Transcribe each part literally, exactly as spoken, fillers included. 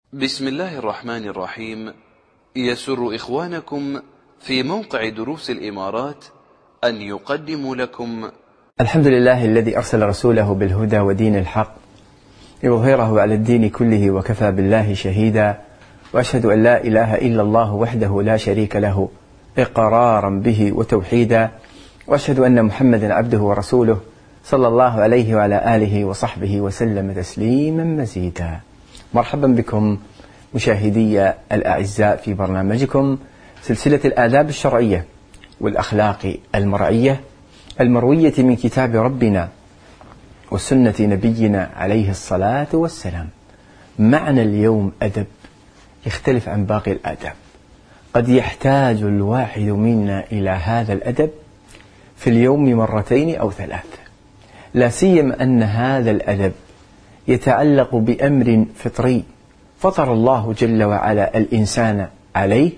بسم الله الرحمن الرحيم. يسر إخوانكم في موقع دروس الإمارات أن يقدموا لكم الحمد لله الذي أرسل رسوله بالهدى ودين الحق ليظهره على الدين كله وكفى بالله شهيدا، وأشهد أن لا إله إلا الله وحده لا شريك له إقرارا به وتوحيدا، وأشهد أن محمدا عبده ورسوله صلى الله عليه وعلى آله وصحبه وسلم تسليما مزيدا. مرحبا بكم مشاهدي الأعزاء في برنامجكم سلسلة الآداب الشرعية والأخلاق المرعية المروية من كتاب ربنا وسنة نبينا عليه الصلاة والسلام. معنا اليوم أدب يختلف عن باقي الآداب، قد يحتاج الواحد منا إلى هذا الأدب في اليوم مرتين أو ثلاث، لا سيما أن هذا الأدب يتعلق بأمر فطري فطر الله جل وعلا الإنسان عليه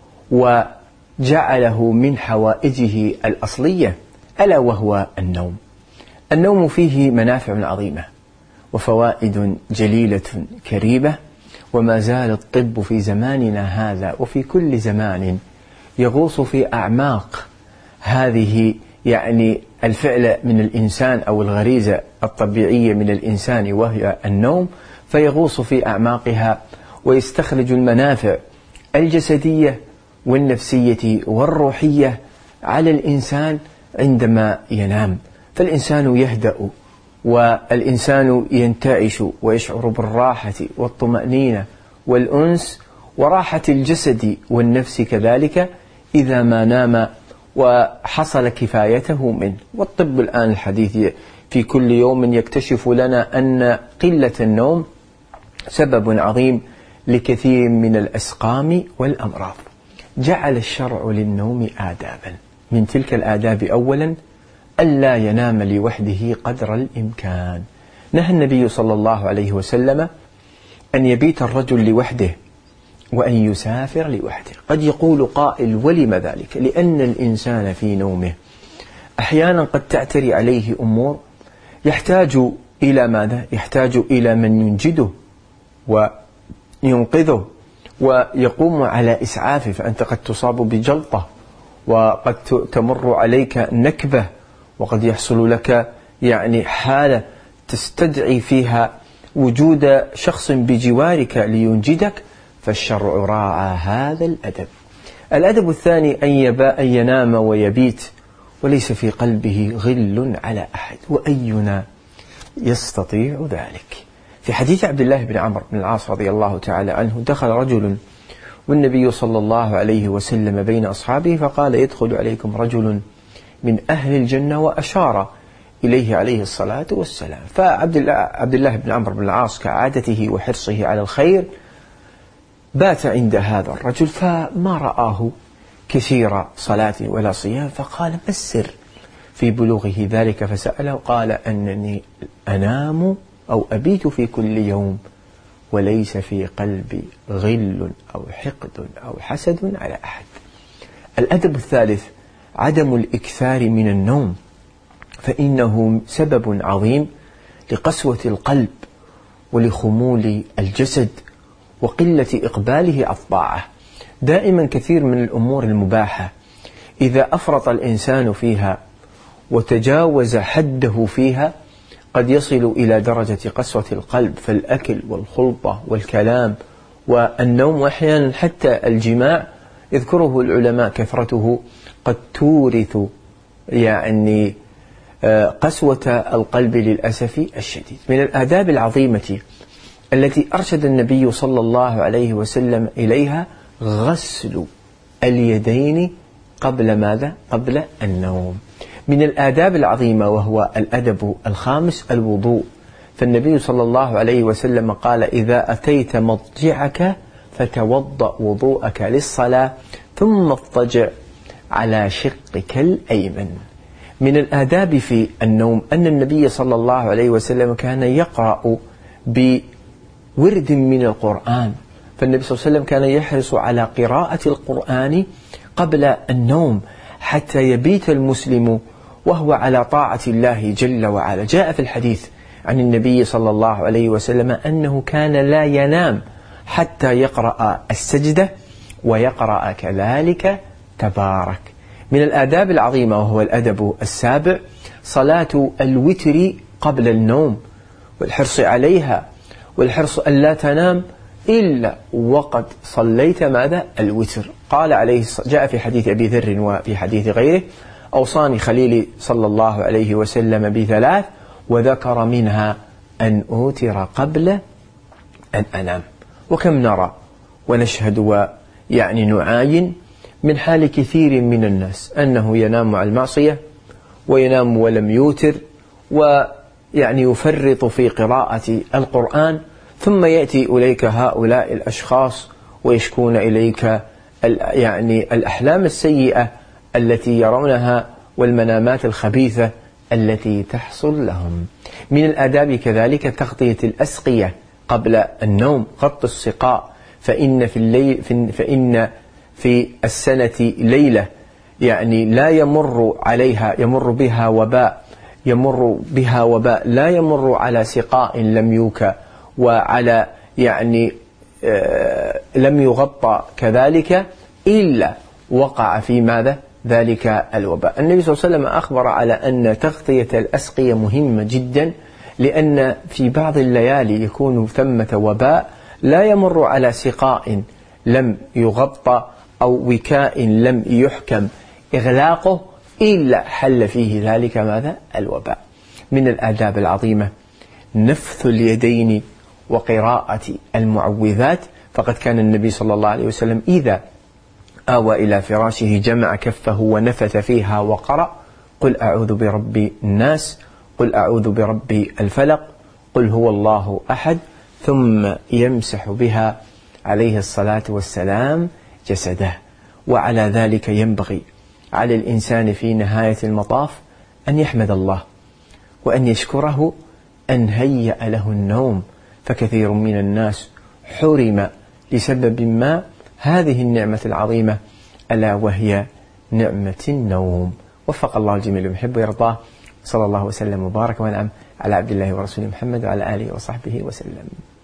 وجعله من حوائجه الأصلية، ألا وهو النوم. النوم فيه منافع عظيمة وفوائد جليلة كريمة، وما زال الطب في زماننا هذا وفي كل زمان يغوص في أعماق هذه يعني الفعل من الإنسان أو الغريزة الطبيعية من الإنسان وهي النوم، فيغوص في أعماقها ويستخرج المنافع الجسدية والنفسية والروحية على الإنسان عندما ينام. فالإنسان يهدأ والإنسان ينتعش ويشعر بالراحة والطمأنينة والأنس وراحة الجسد والنفس كذلك إذا ما نام وحصل كفايته منه. والطب الآن الحديث في كل يوم يكتشف لنا أن قلة النوم سبب عظيم لكثير من الأسقام والأمراض. جعل الشرع للنوم آدابا، من تلك الآداب أولا ألا ينام لوحده قدر الإمكان. نهى النبي صلى الله عليه وسلم أن يبيت الرجل لوحده وأن يسافر لوحده. قد يقول قائل ولم ذلك؟ لأن الإنسان في نومه أحيانا قد تعتري عليه أمور يحتاج إلى ماذا؟ يحتاج إلى من ينجده وينقذه ويقوم على إسعافه، فأنت قد تصاب بجلطة وقد تمر عليك نكبة وقد يحصل لك يعني حالة تستدعي فيها وجود شخص بجوارك لينجدك، فالشرع راعى هذا الأدب. الأدب الثاني أن يبا أن ينام ويبيت وليس في قلبه غل على أحد، وأينا يستطيع ذلك؟ في حديث عبد الله بن عمرو بن العاص رضي الله تعالى عنه، دخل رجل والنبي صلى الله عليه وسلم بين أصحابه فقال: يدخل عليكم رجل من أهل الجنة، وأشار إليه عليه الصلاة والسلام. فعبد الله عبد الله بن عمرو بن العاص كعادته وحرصه على الخير بات عند هذا الرجل، فما رآه كثير صلاة ولا صيام، فقال: ما السر في بلوغه ذلك؟ فسأله قال: أنني أنام أو أبيت في كل يوم وليس في قلبي غل أو حقد أو حسد على أحد. الأدب الثالث عدم الإكثار من النوم، فإنه سبب عظيم لقسوة القلب ولخمول الجسد وقلة إقباله على الطاعة. دائما كثير من الأمور المباحة إذا أفرط الإنسان فيها وتجاوز حده فيها قد يصل إلى درجة قسوة القلب، فالأكل والخلطة والكلام والنوم وأحيانا حتى الجماع يذكره العلماء كثرته قد تورث يعني قسوة القلب للأسف الشديد. من الآداب العظيمة التي أرشد النبي صلى الله عليه وسلم إليها غسل اليدين قبل ماذا؟ قبل النوم. من الآداب العظيمة وهو الأدب الخامس الوضوء، فالنبي صلى الله عليه وسلم قال: إذا أتيت مضجعك فتوضأ وضوءك للصلاة ثم اضطجع على شقك الأيمن. من الآداب في النوم أن النبي صلى الله عليه وسلم كان يقرأ بورد من القرآن، فالنبي صلى الله عليه وسلم كان يحرص على قراءة القرآن قبل النوم حتى يبيت المسلم وهو على طاعة الله جل وعلا. جاء في الحديث عن النبي صلى الله عليه وسلم أنه كان لا ينام حتى يقرأ السجدة ويقرأ كذلك تبارك. من الآداب العظيمة وهو الأدب السابع صلاة الوتر قبل النوم والحرص عليها، والحرص ألا تنام إلا وقد صليت ماذا؟ الوتر. قال عليه جاء في حديث أبي ذر وفي حديث غيره: أوصاني خليلي صلى الله عليه وسلم بثلاث، وذكر منها أن أوتر قبل أن أنام. وكم نرى ونشهد ويعني نعاين من حال كثير من الناس أنه ينام على المعصية وينام ولم يوتر، ويعني يفرط في قراءة القرآن، ثم يأتي إليك هؤلاء الأشخاص ويشكون إليك يعني الأحلام السيئة التي يرونها والمنامات الخبيثة التي تحصل لهم. من الآداب كذلك تغطية الأسقية قبل النوم، غط السقاء، فإن في الليل فإن في السنة ليلة يعني لا يمر عليها يمر بها وباء يمر بها وباء لا يمر على سقاء لم يوكى وعلى يعني آه لم يغطى كذلك إلا وقع في ماذا؟ ذلك الوباء. النبي صلى الله عليه وسلم أخبر على أن تغطية الأسقية مهمة جدا، لأن في بعض الليالي يكون ثمة وباء لا يمر على سقاء لم يغطى أو وكاء لم يحكم إغلاقه إلا حل فيه ذلك ماذا؟ الوباء. من الآداب العظيمة نفث اليدين وقراءة المعوذات، فقد كان النبي صلى الله عليه وسلم إذا آوى إلى فراشه جمع كفه ونفث فيها وقرأ: قل أعوذ برب الناس، قل أعوذ برب الفلق، قل هو الله أحد، ثم يمسح بها عليه الصلاة والسلام جسده. وعلى ذلك ينبغي على الإنسان في نهاية المطاف أن يحمد الله وأن يشكره أن هيأ له النوم، فكثير من الناس حرم لسبب ما هذه النعمة العظيمة ألا وهي نعمة النوم. وفق الله الجميع يحب ويرضاه. صلى الله وسلم وبارك ونعم على عبد الله ورسوله محمد وعلى آله وصحبه وسلم.